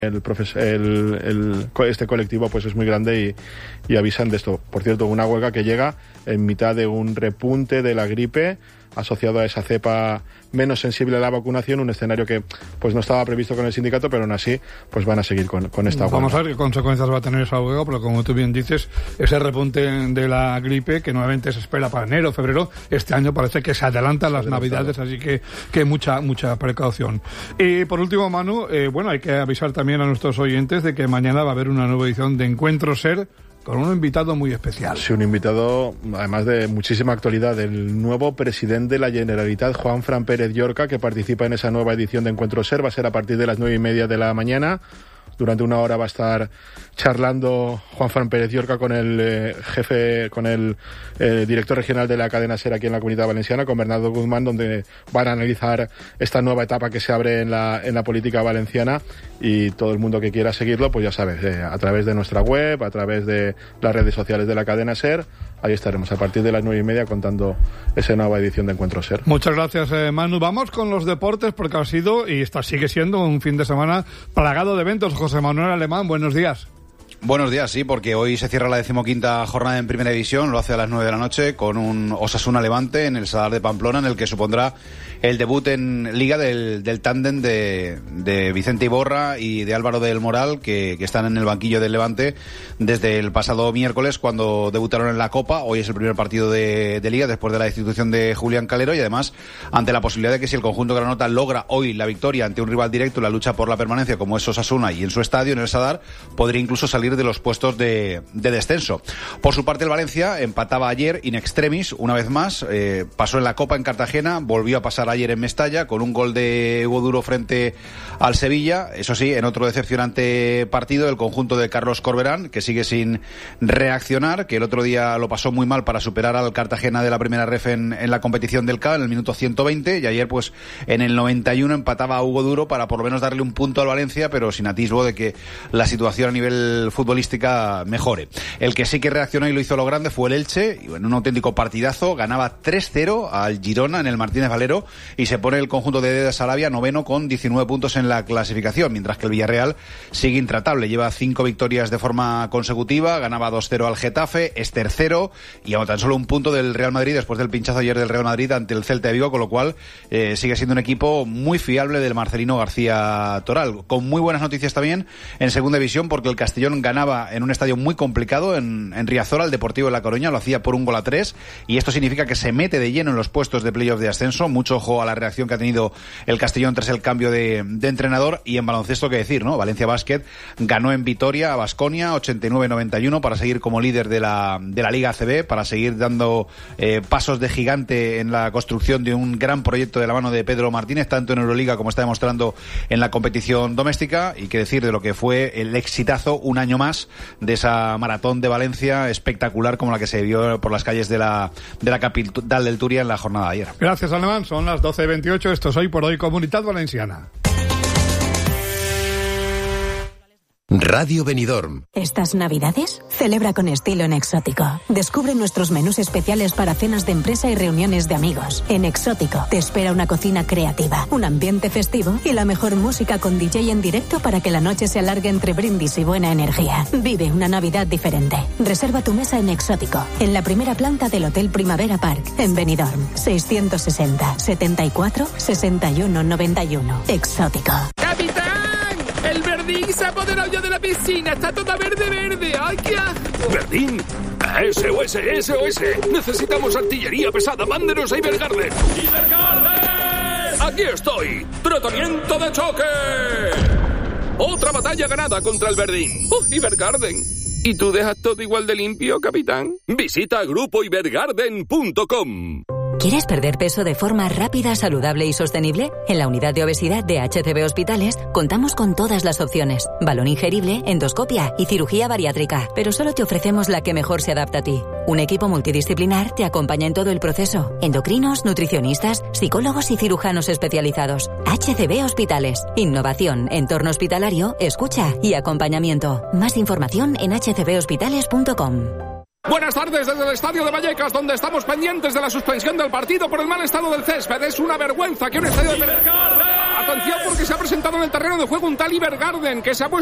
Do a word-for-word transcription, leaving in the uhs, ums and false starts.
El, profes- el, el este colectivo pues es muy grande y, y avisan de esto. Por cierto, una huelga que llega en mitad de un repunte de la gripe asociado a esa cepa menos sensible a la vacunación, un escenario que pues no estaba previsto con el sindicato, pero aún así pues van a seguir con, con esta huelga. Vamos a ver qué consecuencias va a tener esa huelga, pero como tú bien dices, ese repunte de la gripe que nuevamente se espera para enero, febrero, este año parece que se adelantan las navidades, así que, que mucha mucha precaución. Y por último, Manu, eh, bueno, hay que avisar también a nuestros oyentes de que mañana va a haber una nueva edición de Encuentro Ser, con un invitado muy especial. Sí, un invitado, además de muchísima actualidad, el nuevo presidente de la Generalitat, Juanfran Pérez Llorca, que participa en esa nueva edición de Encuentro Ser. Va a ser a partir de las nueve y media de la mañana. Durante una hora va a estar charlando Juanfran Pérez Llorca con el eh, jefe, con el eh, director regional de la cadena SER aquí en la Comunidad Valenciana, con Bernardo Guzmán, donde van a analizar esta nueva etapa que se abre en la, en la política valenciana, y todo el mundo que quiera seguirlo, pues ya sabes, eh, a través de nuestra web, a través de las redes sociales de la cadena SER. Ahí estaremos a partir de las nueve y media contando esa nueva edición de Encuentro Ser. Muchas gracias, eh, Manu. Vamos con los deportes, porque ha sido y está, sigue siendo un fin de semana plagado de eventos. José Manuel Alemán, buenos días. Buenos días, sí, porque hoy se cierra la decimoquinta jornada en Primera División, lo hace a las nueve de la noche con un Osasuna Levante en el Sadar de Pamplona, en el que supondrá el debut en Liga del, del tándem de, de Vicente Iborra y de Álvaro del Moral, que, que están en el banquillo del Levante desde el pasado miércoles, cuando debutaron en la Copa. Hoy es el primer partido de, de Liga después de la destitución de Julián Calero, y además ante la posibilidad de que si el conjunto granota logra hoy la victoria ante un rival directo en la lucha por la permanencia como es Osasuna, y en su estadio, en el Sadar, podría incluso salir de los puestos de, de descenso. Por su parte, el Valencia empataba ayer in extremis, una vez más, eh, pasó en la Copa en Cartagena, volvió a pasar ayer en Mestalla con un gol de Hugo Duro frente al Sevilla. Eso sí, en otro decepcionante partido, el conjunto de Carlos Corberán, que sigue sin reaccionar, que el otro día lo pasó muy mal para superar al Cartagena de la primera ref en, en la competición del C A en el minuto ciento veinte, y ayer pues en el noventa y uno empataba a Hugo Duro para por lo menos darle un punto al Valencia, pero sin atisbo de que la situación a nivel futbolístico mejore. El que sí que reaccionó y lo hizo lo grande fue el Elche, y en un auténtico partidazo ganaba tres cero al Girona en el Martínez Valero, y se pone el conjunto de Dede Sarabia noveno con diecinueve puntos en la clasificación, mientras que el Villarreal sigue intratable, lleva cinco victorias de forma consecutiva, ganaba dos cero al Getafe, es tercero y a tan solo un punto del Real Madrid después del pinchazo ayer del Real Madrid ante el Celta de Vigo, con lo cual eh, sigue siendo un equipo muy fiable del Marcelino García Toral. Con muy buenas noticias también en Segunda División, porque el Castellón ganaba en un estadio muy complicado en, en Riazor al Deportivo de La Coruña, lo hacía por un gol a tres, y esto significa que se mete de lleno en los puestos de playoff de ascenso. Mucho ojo a la reacción que ha tenido el Castellón tras el cambio de, de entrenador. Y en baloncesto, qué decir, ¿no? Valencia Basket ganó en Vitoria a Baskonia ochenta y nueve noventa y uno para seguir como líder de la, de la Liga A C B, para seguir dando eh, pasos de gigante en la construcción de un gran proyecto de la mano de Pedro Martínez, tanto en Euroliga como está demostrando en la competición doméstica. Y qué decir de lo que fue el exitazo un año más de esa maratón de Valencia espectacular como la que se vio por las calles de la, de la capital del Turia en la jornada de ayer. Gracias, Alemán. Son las doce y veintiocho. Esto es Hoy por Hoy, Comunidad Valenciana. Radio Benidorm. Estas Navidades, celebra con estilo en Exótico. Descubre nuestros menús especiales para cenas de empresa y reuniones de amigos. En Exótico te espera una cocina creativa, un ambiente festivo y la mejor música con D J en directo para que la noche se alargue entre brindis y buena energía. Vive una Navidad diferente. Reserva tu mesa en Exótico, en la primera planta del Hotel Primavera Park, en Benidorm. seiscientos sesenta, setenta y cuatro, sesenta y uno, noventa y uno. Exótico. ¡Capitán! ¡El Verdín se ha apoderado ya de la piscina! ¡Está toda verde, verde! ¡Ay, qué asco! ¿Verdín? ¡S O S, S O S! ¡Necesitamos artillería pesada! ¡Mándenos a Ibergarden! ¡Ibergarden! ¡Aquí estoy! ¡Tratamiento de choque! ¡Otra batalla ganada contra el Verdín! ¡Oh, Ibergarden! ¿Y tú dejas todo igual de limpio, capitán? Visita grupo ibergarden punto com. ¿Quieres perder peso de forma rápida, saludable y sostenible? En la unidad de obesidad de H C B Hospitales contamos con todas las opciones. Balón ingerible, endoscopia y cirugía bariátrica. Pero solo te ofrecemos la que mejor se adapta a ti. Un equipo multidisciplinar te acompaña en todo el proceso. Endocrinos, nutricionistas, psicólogos y cirujanos especializados. H C B Hospitales. Innovación, entorno hospitalario, escucha y acompañamiento. Más información en h c b hospitales punto com. Buenas tardes desde el estadio de Vallecas, donde estamos pendientes de la suspensión del partido por el mal estado del césped. Es una vergüenza que un estadio de... Atención, porque se ha presentado en el terreno de juego un tal Ibergarden, que se ha puesto